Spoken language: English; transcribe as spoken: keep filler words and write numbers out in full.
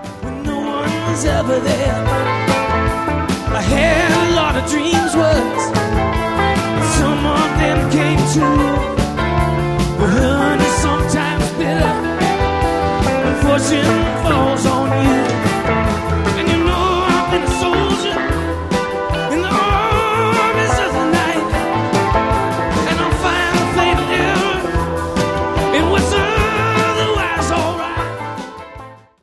when no one was ever there. I had a lot of dreams once, some of them came true. But honey, sometimes bitter, fortune falls on